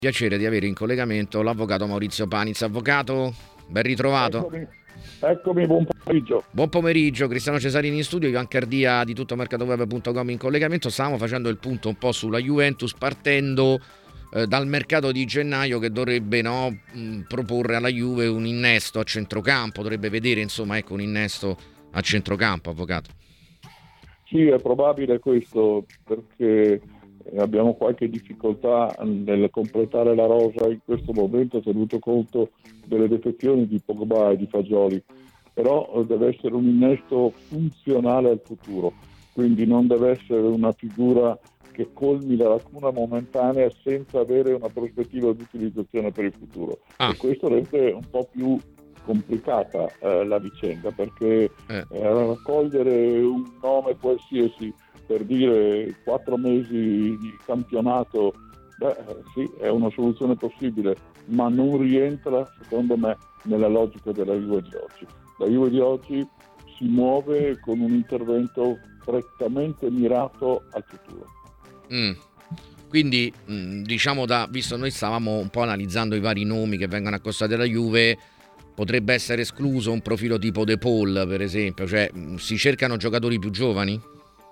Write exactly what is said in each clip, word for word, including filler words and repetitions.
Piacere di avere in collegamento l'avvocato Maurizio Panizza. Avvocato, ben ritrovato. Eccomi, eccomi, buon pomeriggio. Buon pomeriggio, Cristiano Cesarini in studio, Ivan Cardia di tuttomercatoweb punto com in collegamento. Stavamo facendo il punto un po' sulla Juventus partendo eh, dal mercato di gennaio che dovrebbe no, mh, proporre alla Juve un innesto a centrocampo, dovrebbe vedere insomma ecco un innesto a centrocampo, avvocato. Sì, è probabile questo perché abbiamo qualche difficoltà nel completare la rosa in questo momento, tenuto conto delle defezioni di Pogba e di Fagioli, però deve essere un innesto funzionale al futuro, quindi non deve essere una figura che colmi la lacuna momentanea senza avere una prospettiva di utilizzazione per il futuro. Ah. E questo rende un po' più complicata eh, la vicenda, perché eh. Eh, raccogliere un nome qualsiasi per dire quattro mesi di campionato, beh sì, è una soluzione possibile, ma non rientra secondo me nella logica della Juve di oggi. La Juve di oggi si muove con un intervento prettamente mirato al futuro. Mm. Quindi diciamo, da visto noi stavamo un po' analizzando i vari nomi che vengono accostati alla Juve, potrebbe essere escluso un profilo tipo De Paul, per esempio, cioè si cercano giocatori più giovani?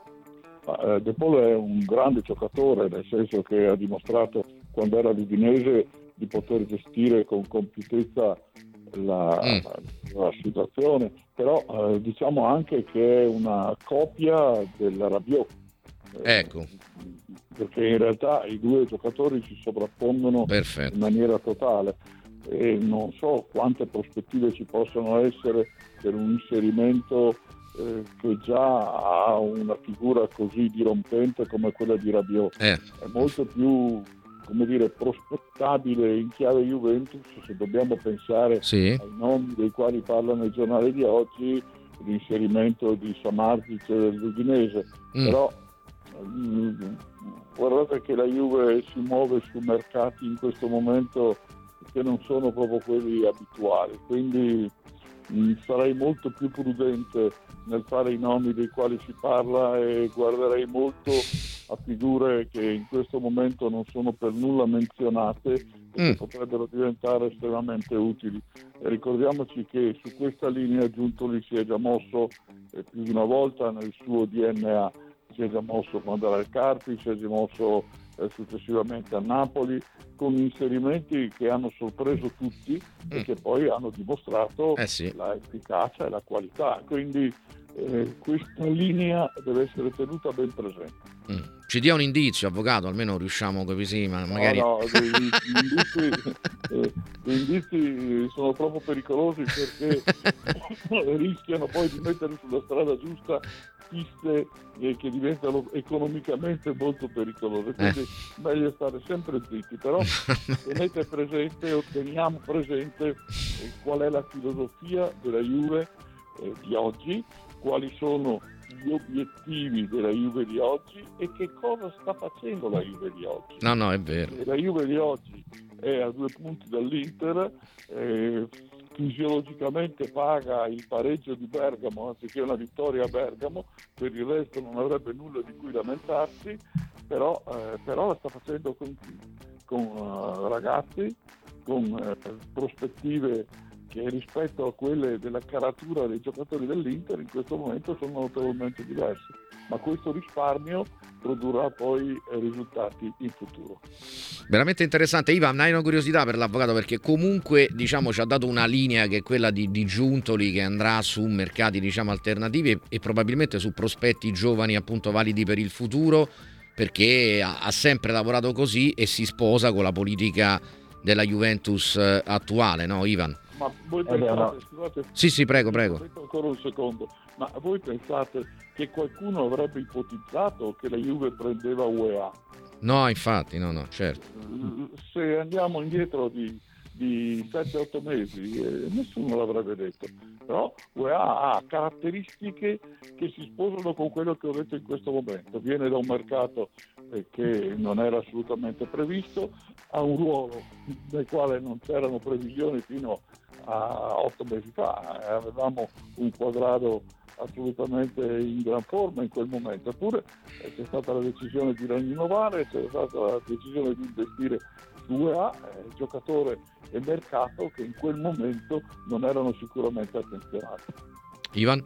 De Paul è un grande giocatore, nel senso che ha dimostrato quando era all'Udinese di poter gestire con compiutezza la, mm. la situazione, però eh, diciamo anche che è una copia del Rabiot. Ecco. Eh, perché in realtà i due giocatori si sovrappongono Perfetto. in maniera totale e non so quante prospettive ci possono essere per un inserimento eh, che già ha una figura così dirompente come quella di Rabiot. Eh. È molto più, come dire, prospettabile in chiave Juventus, se dobbiamo pensare sì. ai nomi dei quali parlano i giornali di oggi, l'inserimento di Samardzic dell'Udinese. Mm. Però mh, guardate che la Juve si muove su mercati in questo momento che non sono proprio quelli abituali, quindi mh, sarei molto più prudente nel fare i nomi dei quali si parla e guarderei molto a figure che in questo momento non sono per nulla menzionate e che mm. potrebbero diventare estremamente utili. E ricordiamoci che su questa linea Giuntoli si è già mosso eh, più di una volta nel suo D N A, si è già mosso quando era al Carpi, si è già mosso eh, successivamente a Napoli, con inserimenti che hanno sorpreso tutti mm. e che poi hanno dimostrato eh sì. la efficacia e la qualità. Quindi eh, questa linea deve essere tenuta ben presente. Mm. Ci dia un indizio, avvocato, almeno riusciamo così, ma magari... No, no, gli indizi, eh, gli indizi sono troppo pericolosi perché rischiano poi di mettere sulla strada giusta piste eh, che diventano economicamente molto pericolose, quindi eh. meglio stare sempre zitti, però tenete presente o teniamo presente eh, qual è la filosofia della Juve eh, di oggi, quali sono gli obiettivi della Juve di oggi e che cosa sta facendo la Juve di oggi. No, no, è vero. La Juve di oggi è a due punti dall'Inter, eh, fisiologicamente paga il pareggio di Bergamo anziché una vittoria a Bergamo, per il resto non avrebbe nulla di cui lamentarsi, però, eh, però la sta facendo con, con uh, ragazzi, con uh, prospettive che rispetto a quelle della caratura dei giocatori dell'Inter in questo momento sono notevolmente diverse, ma questo risparmio produrrà poi risultati in futuro. Veramente interessante. Ivan, hai una curiosità per l'avvocato, perché comunque diciamo ci ha dato una linea che è quella di, di Giuntoli, che andrà su mercati diciamo alternativi e, e probabilmente su prospetti giovani appunto validi per il futuro, perché ha, ha sempre lavorato così e si sposa con la politica della Juventus eh, attuale, no Ivan? Ma voi pensate, scusate, sì sì prego prego ancora un secondo, ma voi pensate che qualcuno avrebbe ipotizzato che la Juve prendeva U E A? No, infatti, no, no, certo. Se andiamo indietro di, di sette otto mesi, eh, nessuno l'avrebbe detto. Però U E A ha caratteristiche che si sposano con quello che ho detto in questo momento. Viene da un mercato eh, che non era assolutamente previsto, ha un ruolo nel quale non c'erano previsioni fino a otto mesi fa. Avevamo un Quadrado assolutamente in gran forma in quel momento, eppure c'è stata la decisione di rinnovare, c'è stata la decisione di investire due A, eh, giocatore e mercato che in quel momento non erano sicuramente attenzionati. Ivan?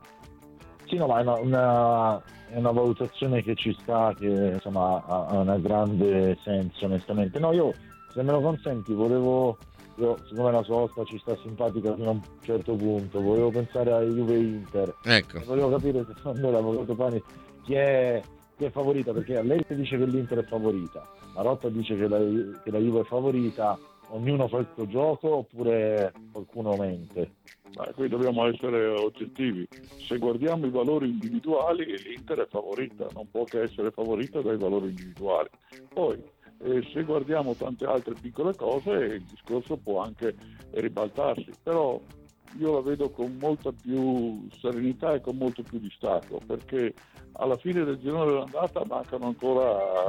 Sì, no, ma è una, una, è una valutazione che ci sta, che insomma ha, ha un grande senso, onestamente. No, io, se me lo consenti, volevo, io, siccome la sosta ci sta simpatica fino a un certo punto, volevo pensare a Juve Inter. Ecco. Volevo capire, secondo l'avvocato Pani, chi è, chi è favorita, perché lei dice che l'Inter è favorita, Marotta dice che la, che la Juve è favorita, ognuno fa il suo gioco oppure qualcuno mente? Ma qui dobbiamo essere oggettivi. Se guardiamo i valori individuali, l'Inter è favorita, non può che essere favorita dai valori individuali. Poi, eh, se guardiamo tante altre piccole cose, il discorso può anche ribaltarsi, però io la vedo con molta più serenità e con molto più distacco, perché alla fine del girone dell'andata mancano ancora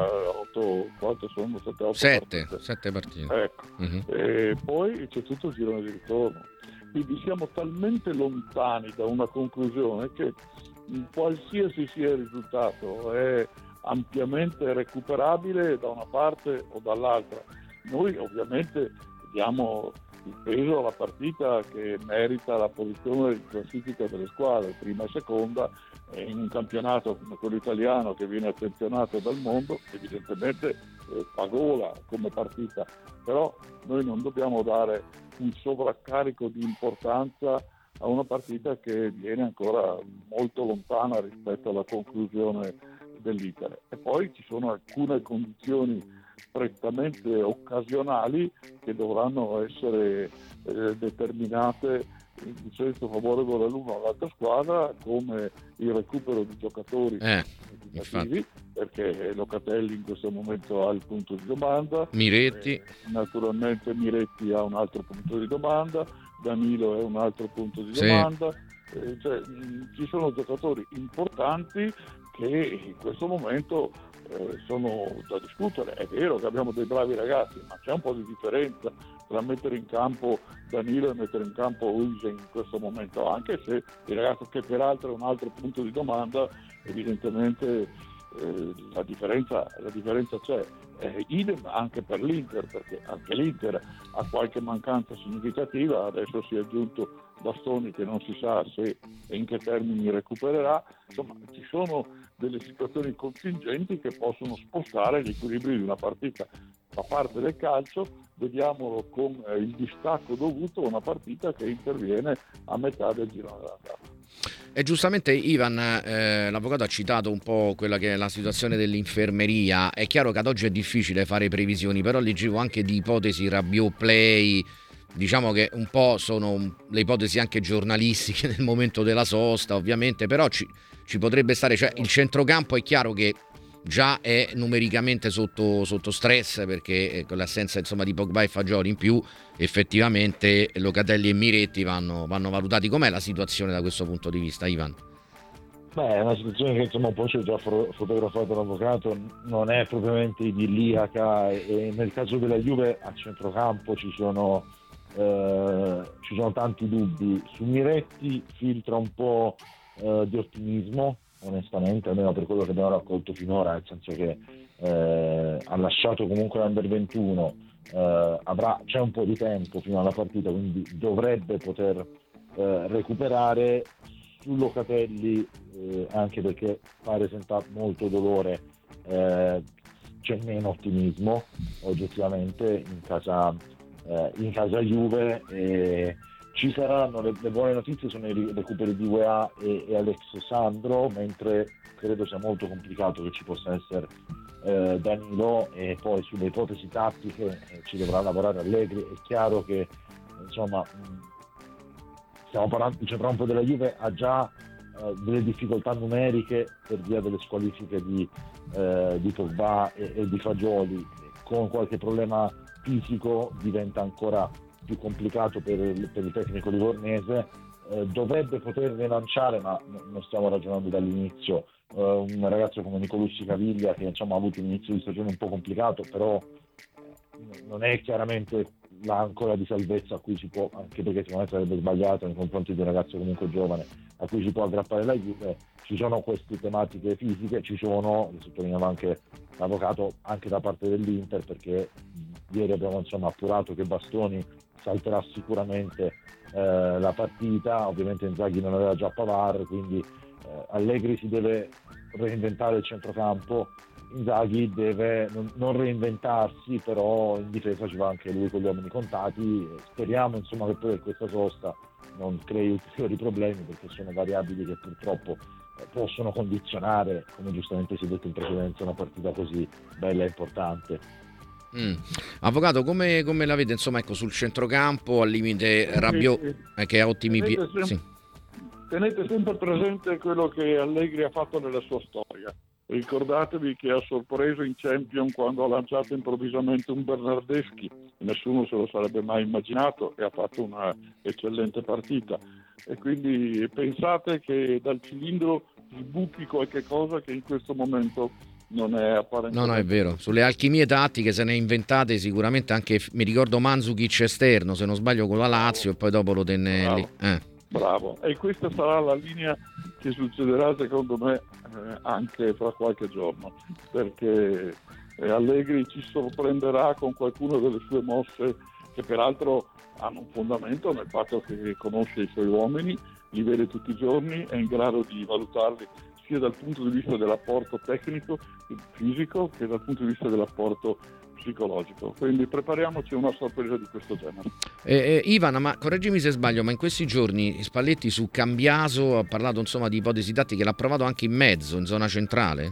otto, quante sono? sette, otto sette, partite. sette partite. Ecco. Uh-huh. E poi c'è tutto il girone di ritorno. Quindi siamo talmente lontani da una conclusione che qualsiasi sia il risultato è ampiamente recuperabile da una parte o dall'altra. Noi ovviamente diamo il peso alla partita che merita la posizione di classifica delle squadre, prima e seconda, e in un campionato come quello italiano che viene attenzionato dal mondo, evidentemente eh, fa gola come partita, però noi non dobbiamo dare un sovraccarico di importanza a una partita che viene ancora molto lontana rispetto alla conclusione dell'Iter. E poi ci sono alcune condizioni prettamente occasionali che dovranno essere eh, determinate in senso favorevole all'uno o all'altra squadra, come il recupero di giocatori eh, significativi, perché Locatelli in questo momento ha il punto di domanda, Miretti, eh, naturalmente Miretti ha un altro punto di domanda, Danilo è un altro punto di sì. domanda, eh, cioè, mh, ci sono giocatori importanti che in questo momento eh, sono da discutere. È vero che abbiamo dei bravi ragazzi, ma c'è un po' di differenza tra mettere in campo Danilo e mettere in campo Uise in questo momento, anche se il ragazzo, che peraltro è un altro punto di domanda, evidentemente eh, la differenza la differenza c'è. Eh, idem anche per l'Inter, perché anche l'Inter ha qualche mancanza significativa. Adesso si è aggiunto Bastoni, che non si sa se e in che termini recupererà. Insomma, ci sono delle situazioni contingenti che possono spostare l'equilibrio di una partita. Fa parte del calcio, vediamolo con eh, il distacco dovuto a una partita che interviene a metà del girone dell'andata. E giustamente Ivan, eh, l'avvocato ha citato un po' quella che è la situazione dell'infermeria. È chiaro che ad oggi è difficile fare previsioni, però leggevo anche di ipotesi Rabiot play, diciamo che un po' sono le ipotesi anche giornalistiche nel momento della sosta, ovviamente, però ci, ci potrebbe stare, cioè il centrocampo è chiaro che già è numericamente sotto, sotto stress, perché con l'assenza insomma di Pogba e Fagioli in più, effettivamente Locatelli e Miretti vanno, vanno valutati. Com'è la situazione da questo punto di vista, Ivan? Beh, è una situazione che insomma un po' ci ho già fotografato l'avvocato, non è propriamente idilliaca, e nel caso della Juve a centrocampo ci sono eh, ci sono tanti dubbi. Su Miretti filtra un po' eh, di ottimismo, onestamente, almeno per quello che abbiamo raccolto finora, nel senso che eh, ha lasciato comunque l'Under ventuno, eh, avrà, c'è un po' di tempo fino alla partita, quindi dovrebbe poter eh, recuperare. Su Locatelli, eh, anche perché pare senta molto dolore, eh, c'è meno ottimismo oggettivamente in casa, eh, in casa Juve. E ci saranno le, le buone notizie, sono i recuperi di U E A e, e Alex Sandro, mentre credo sia molto complicato che ci possa essere eh, Danilo. E poi sulle ipotesi tattiche eh, ci dovrà lavorare Allegri. È chiaro che insomma mh, stiamo parlando, il centrocampo della Juve ha già eh, delle difficoltà numeriche per via delle squalifiche di, eh, di Pogba e, e di Fagioli. Con qualche problema fisico diventa ancora più complicato per, per il tecnico livornese. Eh, dovrebbe poter rilanciare, ma non stiamo ragionando dall'inizio, eh, un ragazzo come Nicolussi Caviglia, che insomma ha avuto un inizio di stagione un po' complicato, però non è chiaramente l'ancora di salvezza a cui si può, anche perché secondo me sarebbe sbagliato nei confronti di un ragazzo comunque giovane, a cui si può aggrappare la Juve. Ci sono queste tematiche fisiche, ci sono, lo sottolineava anche l'avvocato, anche da parte dell'Inter, perché ieri abbiamo insomma appurato che Bastoni salterà sicuramente eh, la partita, ovviamente Inzaghi non aveva già Pavard, quindi eh, Allegri si deve reinventare il centrocampo, Inzaghi deve non, non reinventarsi, però in difesa ci va anche lui con gli uomini contati. Speriamo insomma che poi questa sosta non crei ulteriori problemi, perché sono variabili che purtroppo eh, possono condizionare, come giustamente si è detto in precedenza, una partita così bella e importante. Mm. Avvocato, come, come la vede insomma ecco sul centrocampo al limite Rabiot eh, che ha ottimi piedi? Sì. Tenete sempre presente quello che Allegri ha fatto nella sua storia. Ricordatevi che ha sorpreso in Champions quando ha lanciato improvvisamente un Bernardeschi, nessuno se lo sarebbe mai immaginato, e ha fatto una eccellente partita. E quindi pensate che dal cilindro sbuchi qualche cosa che in questo momento non è apparentemente. No, no, è vero. Sulle alchimie tattiche se ne è inventate sicuramente anche, mi ricordo Mandzukic esterno, se non sbaglio con la Lazio, Bravo. E poi dopo lo tenne Bravo. lì. Eh. Bravo, e questa sarà la linea che succederà secondo me eh, anche fra qualche giorno, perché eh, Allegri ci sorprenderà con qualcuno delle sue mosse che peraltro hanno un fondamento nel fatto che conosce i suoi uomini, li vede tutti i giorni, è in grado di valutarli sia dal punto di vista dell'apporto tecnico, fisico, che dal punto di vista dell'apporto psicologico. Quindi prepariamoci a una sorpresa di questo genere. Eh, eh, Ivan, ma correggimi se sbaglio, ma in questi giorni Spalletti su Cambiaso ha parlato insomma di ipotesi tattiche, l'ha provato anche in mezzo, in zona centrale?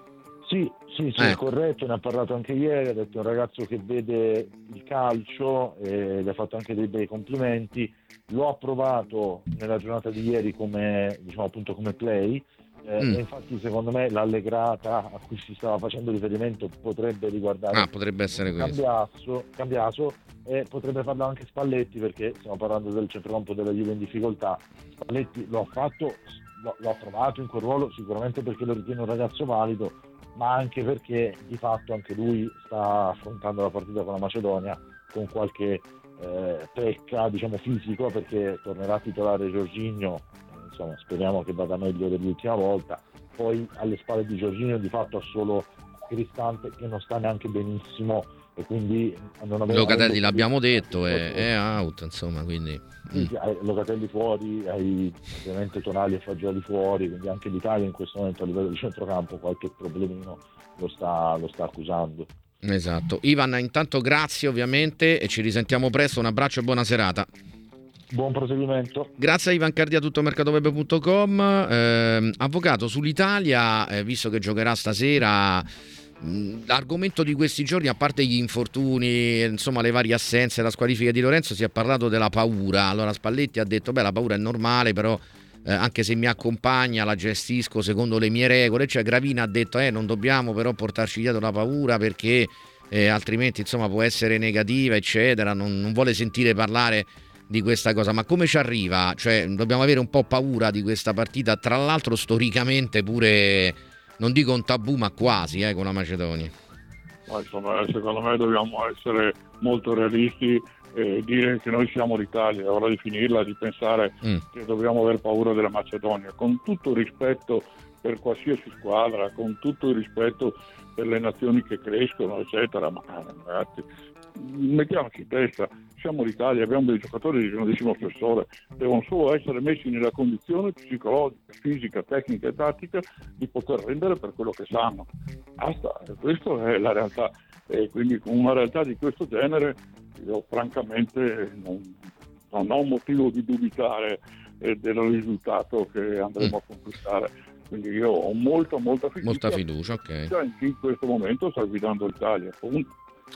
Sì, sì, sì, eh. è corretto, ne ha parlato anche ieri, ha detto è un ragazzo che vede il calcio e le ha fatto anche dei bei complimenti. Lo ha provato nella giornata di ieri come, diciamo appunto come play. Eh, mm. E infatti secondo me l'allegrata a cui si stava facendo riferimento potrebbe riguardare ah, potrebbe essere Cambiaso, Cambiaso e potrebbe farlo anche Spalletti, perché stiamo parlando del centrocampo della Juve in difficoltà. Spalletti lo ha fatto, lo, lo ha trovato in quel ruolo sicuramente perché lo ritiene un ragazzo valido, ma anche perché di fatto anche lui sta affrontando la partita con la Macedonia con qualche eh, pecca diciamo fisico, perché tornerà a titolare Jorginho. Insomma, speriamo che vada meglio dell'ultima volta. Poi alle spalle di Jorginho di fatto ha solo Cristante che non sta neanche benissimo, e quindi non aveva Locatelli l'abbiamo detto è, è out insomma, quindi sì, mm. Locatelli fuori, hai ovviamente Tonali e Fagioli fuori, quindi anche l'Italia in questo momento a livello di centrocampo qualche problemino lo sta, lo sta accusando. Esatto. Ivan, intanto grazie ovviamente e ci risentiamo presto, un abbraccio e buona serata. Buon proseguimento. Grazie a Ivan Cardia, tutto mercatoweb punto com. Eh, avvocato, sull'Italia, eh, visto che giocherà stasera, mh, l'argomento di questi giorni, a parte gli infortuni, insomma le varie assenze, la squalifica di Lorenzo, si è parlato della paura. Allora Spalletti ha detto, beh, la paura è normale, però eh, anche se mi accompagna la gestisco secondo le mie regole. Cioè Gravina ha detto, eh, non dobbiamo però portarci dietro la paura perché eh, altrimenti insomma può essere negativa, eccetera. Non, non vuole sentire parlare di questa cosa, ma come ci arriva? Cioè dobbiamo avere un po' paura di questa partita, tra l'altro storicamente pure, non dico un tabù, ma quasi eh, con la Macedonia. Ma insomma, secondo me dobbiamo essere molto realisti e dire che noi siamo l'Italia, è ora di finirla, di pensare mm. che dobbiamo aver paura della Macedonia, con tutto il rispetto per qualsiasi squadra, con tutto il rispetto per le nazioni che crescono, eccetera, ma ragazzi, mettiamoci in testa, siamo l'Italia, abbiamo dei giocatori di grandissimo spessore, devono solo essere messi nella condizione psicologica, fisica, tecnica e tattica di poter rendere per quello che sanno. Basta, questa è la realtà, e quindi con una realtà di questo genere io francamente non, non ho motivo di dubitare eh, del risultato che andremo mm. a conquistare. Quindi io ho molta molta fiducia, molta fiducia, ok. Che in questo momento sta guidando l'Italia. Comunque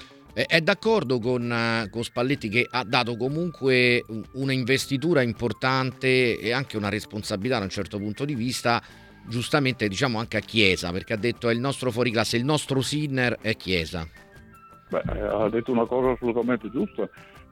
è d'accordo con, con Spalletti, che ha dato comunque una investitura importante e anche una responsabilità da un certo punto di vista, giustamente diciamo anche a Chiesa, perché ha detto è il nostro fuoriclasse, il nostro Sinner è Chiesa. Beh, ha detto una cosa assolutamente giusta.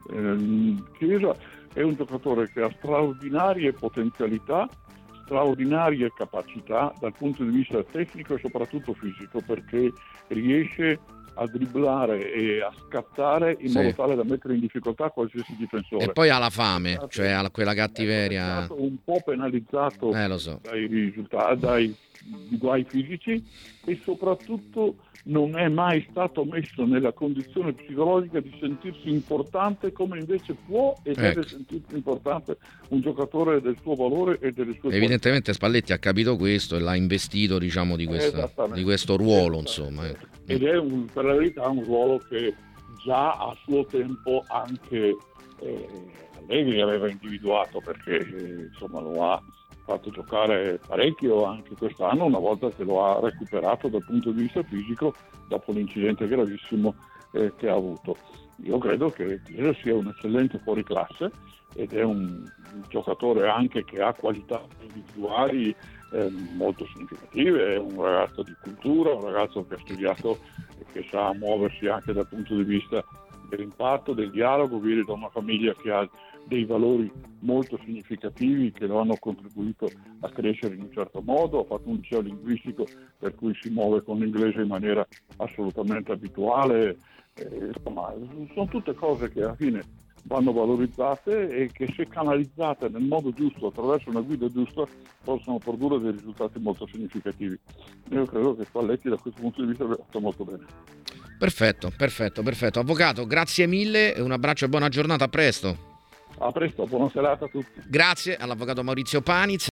Eh, Chiesa è un giocatore che ha straordinarie potenzialità, straordinarie capacità dal punto di vista tecnico e soprattutto fisico, perché riesce a dribblare e a scattare in sì. modo tale da mettere in difficoltà qualsiasi difensore. E poi ha la fame, cioè ha quella cattiveria. È stato un po' penalizzato eh, lo so. dai risultati, dai di guai fisici e soprattutto non è mai stato messo nella condizione psicologica di sentirsi importante come invece può e deve ecco. sentirsi importante un giocatore del suo valore e delle sue Evidentemente Spalletti ha capito questo e l'ha investito, diciamo, di, questa, di questo ruolo, insomma. Ecco. Ed è un, per la verità un ruolo che già a suo tempo anche eh, Allegri aveva individuato, perché eh, insomma lo ha fatto giocare parecchio anche quest'anno, una volta che lo ha recuperato dal punto di vista fisico dopo l'incidente gravissimo eh, che ha avuto. Io credo che Chiesa sia un eccellente fuoriclasse ed è un, un giocatore anche che ha qualità individuali eh, molto significative, è un ragazzo di cultura, un ragazzo che ha studiato e che sa muoversi anche dal punto di vista dell'impatto, del dialogo, viene da una famiglia che ha dei valori molto significativi che lo hanno contribuito a crescere in un certo modo, ha fatto un liceo linguistico per cui si muove con l'inglese in maniera assolutamente abituale, eh, insomma sono tutte cose che alla fine vanno valorizzate e che se canalizzate nel modo giusto, attraverso una guida giusta, possono produrre dei risultati molto significativi. Io credo che Spalletti da questo punto di vista abbia fatto molto bene. Perfetto, perfetto, perfetto. Avvocato, grazie mille, un abbraccio e buona giornata, a presto. A presto, buona serata a tutti. Grazie all'avvocato Maurizio Paniz.